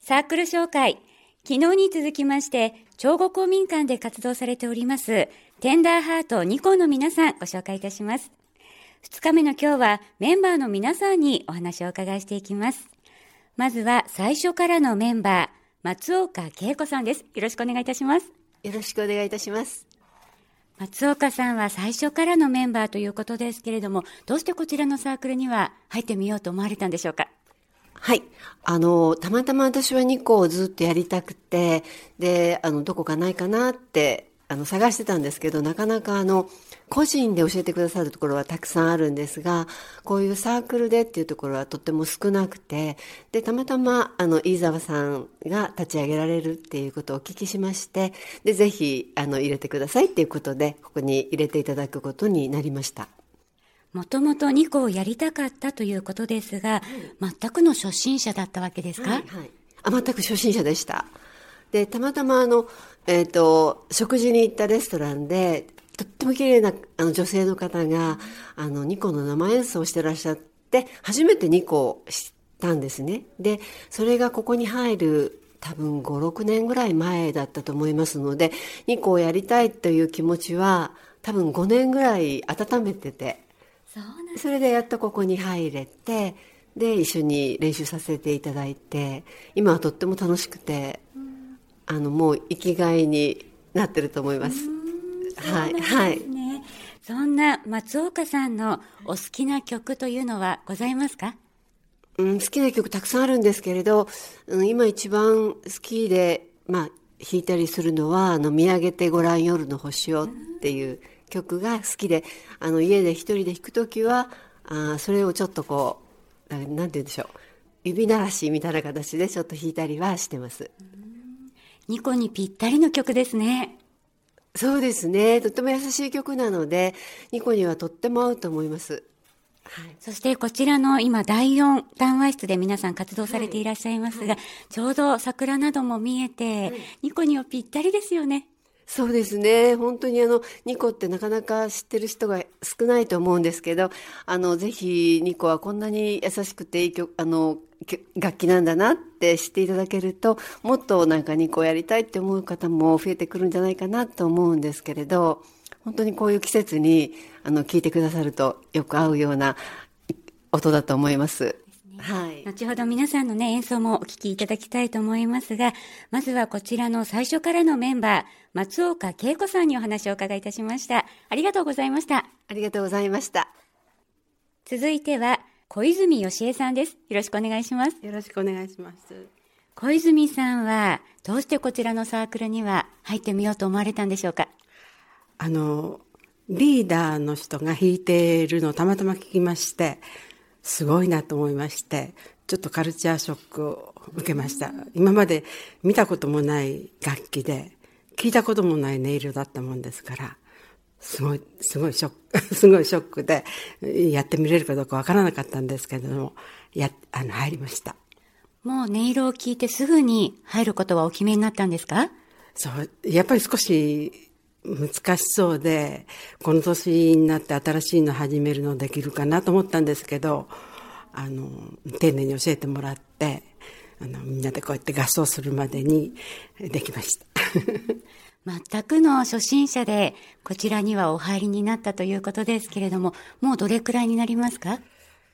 サークル紹介。昨日に続きまして、長後公民館で活動されております、テンダーハート2校の皆さんご紹介いたします。2日目の今日はメンバーの皆さんにお話をお伺いしていきます。まずは最初からのメンバー、松岡恵子さんです。よろしくお願いいたします。 よろしくお願いいたします。 松岡さんは最初からのメンバーということですけれども、どうしてこちらのサークルには入ってみようと思われたんでしょうか？ はい。たまたま私は2校をずっとやりたくて、で、どこかないかなって、探してたんですけど、なかなか個人で教えてくださるところはたくさんあるんですが、こういうサークルでっていうところはとっても少なくて、で、たまたま、飯沢さんが立ち上げられるっていうことをお聞きしまして、で、ぜひ、入れてくださいっていうことで、ここに入れていただくことになりました。 もともと2校をやりたかったということですが、全くの初心者だったわけですか？ はい、はい。全く初心者でした。で、たまたま食事に行ったレストランで、とっても綺麗な女性の方が、2校の生演奏をしてらっしゃって、初めて2校を知ったんですね。で、それがここに入る多分5、6年ぐらい前だったと思いますので、2校をやりたいという気持ちは、多分5年ぐらい温めてて、それでやっとここに入れて、で一緒に練習させていただいて、今はとっても楽しくて、もう生きがいになってると思います。 はい、はい。そんな松岡さんのお好きな曲というのはございますか？ 好きな曲たくさんあるんですけれど、今一番好きで、弾いたりするのは見上げてごらん夜の星をっていう曲が好きで、家で一人で弾くときはそれをちょっとこうなんて言うんでしょう、指鳴らしみたいな形でちょっと弾いたりはしてます。 ニコにぴったりの曲ですね。 そうですね、とっても優しい曲なのでニコにはとっても合うと思います。 はい、そしてこちらの今第4談話室で皆さん活動されていらっしゃいますが、ちょうど桜なども見えて、ニコにはぴったりですよね。 そうですね。本当にニコってなかなか知ってる人が少ないと思うんですけど、ぜひニコはこんなに優しくていい曲、楽器なんだなって知っていただけると、もっとなんかニコをやりたいって思う方も増えてくるんじゃないかなと思うんですけれど、本当にこういう季節に聴いてくださるとよく合うような音だと思います。はい、 後ほど皆さんのね演奏もお聴きいただきたいと思いますが、まずはこちらの最初からのメンバー、松岡恵子さんにお話をお伺いいたしました。ありがとうございました。 ありがとうございました。 続いては小泉芳恵さんです。よろしくお願いします。 よろしくお願いします。 小泉さんはどうしてこちらのサークルには入ってみようと思われたんでしょうか？ リーダーの人が弾いているのをたまたま聞きまして、すごいなと思いまして、ちょっとカルチャーショックを受けました。今まで見たこともない楽器で、聞いたこともない音色だったもんですから、すごいショック、すごいショックで、やってみれるかどうかわからなかったんですけれども、入りました。 もう音色を聞いてすぐに入ることはお決めになったんですか？ そう、やっぱり少し難しそうで、この年になって新しいの始めるのできるかなと思ったんですけど、丁寧に教えてもらって、みんなでこうやって合奏するまでにできました全くの初心者でこちらにはお入りになったということですけれども、もうどれくらいになりますか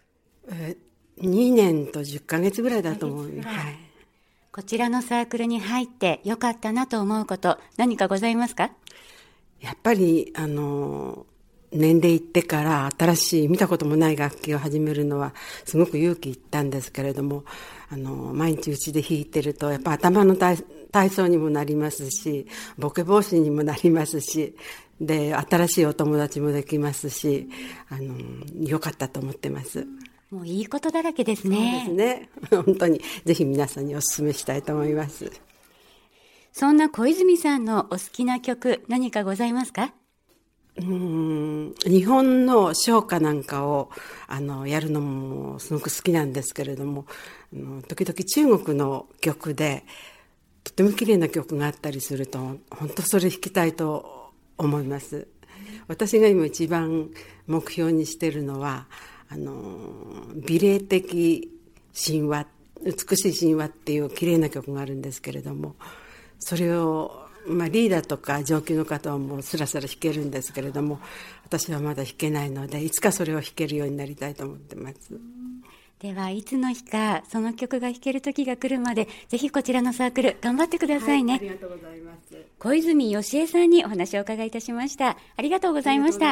？2年と10ヶ月ぐらいだと思う、はい、 こちらのサークルに入ってよかったなと思うこと何かございますか？ やっぱり年齢いってから新しい見たこともない楽器を始めるのはすごく勇気いったんですけれども、毎日うちで弾いてるとやっぱ頭の体操にもなりますし、ボケ防止にもなりますし、で新しいお友達もできますし、良かったと思ってます。 もういいことだらけですね。 そうですね。本当にぜひ皆さんにお勧めしたいと思います。 そんな小泉さんのお好きな曲何かございますか？ 日本の唱歌なんかをやるのもすごく好きなんですけれども、時々中国の曲でとても綺麗な曲があったりすると本当それ弾きたいと思います。私が今一番目標にしているのは美麗的神話美しい神話っていう綺麗な曲があるんですけれども、それを、リーダーとか上級の方はもうスラスラ弾けるんですけれども、私はまだ弾けないので、いつかそれを弾けるようになりたいと思ってます。 ではいつの日かその曲が弾ける時が来るまで、ぜひこちらのサークル頑張ってくださいね。 ありがとうございます。 小泉芳恵さんにお話を伺いいたしました。ありがとうございました。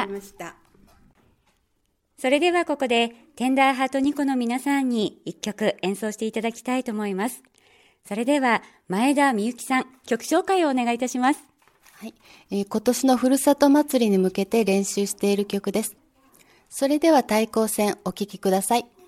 それではここでテンダーハートニコの皆さんに一曲演奏していただきたいと思います。それでは前田美幸さん、曲紹介をお願いいたします。 はい、今年のふるさと祭りに向けて練習している曲です。それでは対抗戦お聴きください。